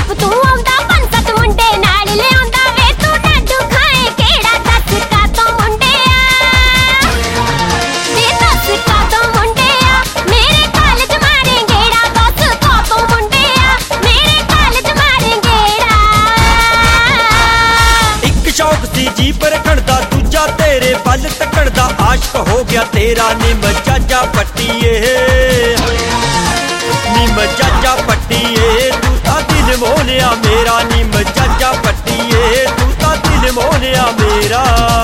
type ਤੂੰ ਆਉਂਦਾ ਪੰਜ ਸੱਤ ਮੁੰਡੇ ਨਾਲ ਲਿਆਉਂਦਾ ਵੇ ਤੂੰ ਡਾਡੂ ਖਾਏ ਕਿਹੜਾ ਦੱਸ ਕਾਤੋਂ ਮੁੰਡਿਆ ਵੇ ਦੱਸ ਕਾਤੋਂ ਮੁੰਡਿਆ ਮੇਰੇ ਕਾਲਜ ਮਾਰੇ ਗੇੜਾ ਦੱਸ ਕਾਤੋਂ ਮੁੰਡਿਆ ਮੇਰੇ ਕਾਲਜ ਮਾਰੇ ਗੇੜਾ ਇੱਕ ਸ਼ੌਕ ਸੀ ਜੀਪ ਰੱਖਣ ਦਾ ਦੂਜਾ ਤੇਰੇ ਵੱਲ ਤੱਕਣ ਦਾ ਆਸ਼ਕ ਹੋ ਗਿਆ ਤੇਰਾ ਨਿੰਮ ਚਾਚਾ ਪੱਟੀਏ ਨਿੰਮ ਚਾਚਾ ਪੱਟੀਏ ਤੂੰ ਤਾਂ ਦਿਲ ਮੋਹਲਿਆ ਮੇਰਾ ਨਿੰਮ ਚਾਚਾ ਪੱਟੀਏ ਤੂੰ ਤਾਂ ਦਿਲ ਮੋਹਲਿਆ ਮੇਰਾ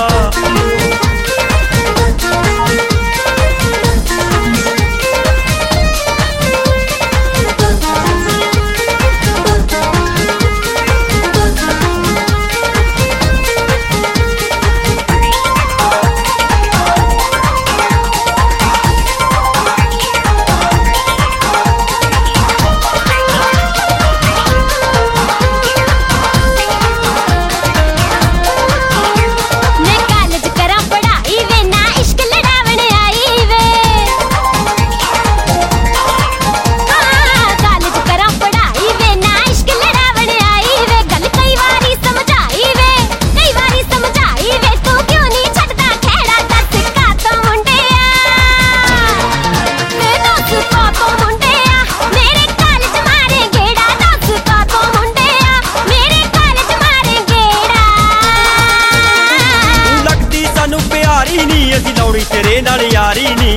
ਅਸੀਂ ਲਾਉਣੀ ਤੇਰੇ ਨਾਲ ਯਾਰੀ ਨੀ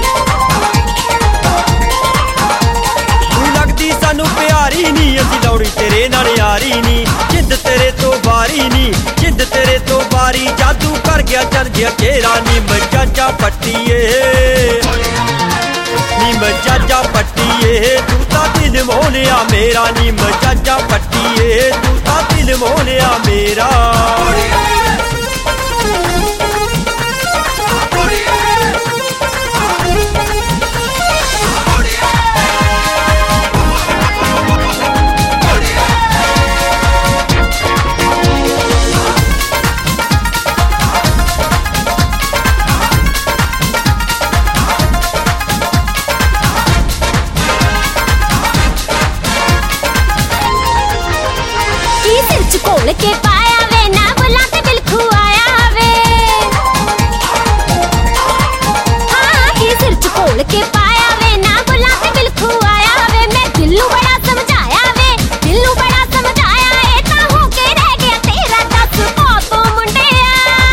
ਤੂੰ ਲੱਗਦੀ ਸਾਨੂੰ ਪਿਆਰੀ ਨੀ ਅਸੀਂ ਲਾਉਣੀ ਤੇਰੇ ਨਾਲ ਯਾਰੀ ਨੀ ਜਿੱਦ ਤੇਰੇ ਤੋਂ ਬਾਰੀ ਨੀ ਜਿੱਦ ਤੇਰੇ ਤੋਂ ਬਾਰੀ ਜਾਦੂ ਕਰ ਗਿਆ ਚੱਲ ਗਿਆ ਚਿਹਰਾ ਨੀ ਮਜਾਜਾ ਪੱਟੀਏ ਨੀ ਮਜਾਜਾ ਪੱਟੀਏ ਤੂੰ ਤਾਂ ਦਿਲ ਮੋਹਲਿਆ ਮੇਰਾ ਨੀ ਮਜਾਜਾ ਪੱਟੀਏ ਤੂੰ ਤਾਂ ਦਿਲ ਮੋਹਲਿਆ ਮੇਰਾ ਘੋਲ ਕੇ ਪਾਇਆ ਵੇ ਨਾ ਬੁੱਲਾਂ ਤੇ ਦਿਲ ਖੁਆਇਆ ਵੇ ਹਾਂ ਕੀ ਸਿਰ ਚ ਘੋਲ ਕੇ ਪਾਇਆ ਵੇ ਨਾ ਬੁੱਲਾਂ ਤੇ ਦਿਲ ਖੁਆਇਆ ਵੇ ਮੈਂ ਦਿਲ ਨੂੰ ਬੜਾ ਸਮਝਾਇਆ ਵੇ ਦਿਲ ਨੂੰ ਬੜਾ ਸਮਝਾਇਆ ਇਹ ਤਾਂ ਹੋ ਕੇ ਰਹਿ ਗਿਆ ਤੇਰਾ ਦੱਸ ਕਾਤੋਂ ਮੁੰਡਿਆ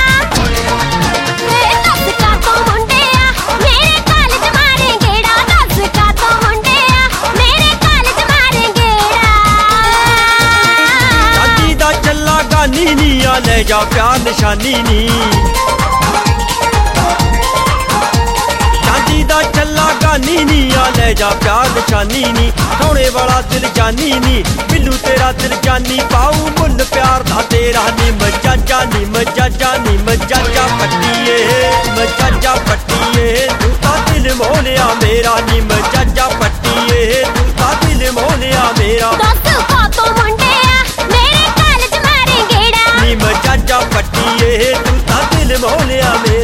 ਇਹ ਦੱਸ ਕਾਤੋਂ ਮੁੰਡਿਆ ਮੇਰੇ ਕਾਲਜ ਮਾਰੇ ਗੇੜਾ ਦੱਸ ਕਾਤੋਂ ਮੁੰਡਿਆ ਮੇਰੇ ਕਾਲਜ ਮਾਰੇ ਗੇੜਾ ਚੱਲਾ ਗਾਨੀ ਨੀ ਆ ਲੈ ਜਾ ਪਿਆਰ ਨਿਸ਼ਾਨੀ ਨੀ ਚਾਂਦੀ ਦਾ ਚੱਲਾ ਗਾਨੀ ਨੀ ਆ ਲੈ ਜਾ ਪਿਆਰ ਨਿਸ਼ਾਨੀ ਨੀ ਸੋਹਣੇ ਵਾਲਾ ਦਿਲ ਜਾਨੀ ਨੀ ਬਿੱਲੂ ਤੇਰਾ ਦਿਲ ਜਾਨੀ ਪਾਉ ਮੁੱਲ ਪਿਆਰ ਦਾ ਤੇਰਾ ਨੀ ਮਜਾਜਾ ਨੀ ਮਜਾਜਾ ਨੀ ਮਜਾਜਾ ਪੱਟੀਏ ਮਜਾਜਾ ਪੱਟੀਏ ਤੂੰ ਤਾਂ ਦਿਲ ਮੋਹਲਿਆ ਮੇਰਾ ਨੀ ਮਜਾਜਾ ਪੱਟੀਏ ਤੂੰ ਤਾਂ ਦਿਲ ਮੋਹਲਿਆ ਮੇਰਾ ਦੱਸ ਕਾਤੋਂ ਮੁੰਡਿਆ ਮੇਰੇ ਕਾਲਜ ਮਾਰੇ ਗੇੜਾ ਨੀ ਮਜਾਜਾ ਪੱਟੀਏ ਤੂੰ ਤਾਂ ਦਿਲ ਮੋਹਲਿਆ ਮੇਰਾ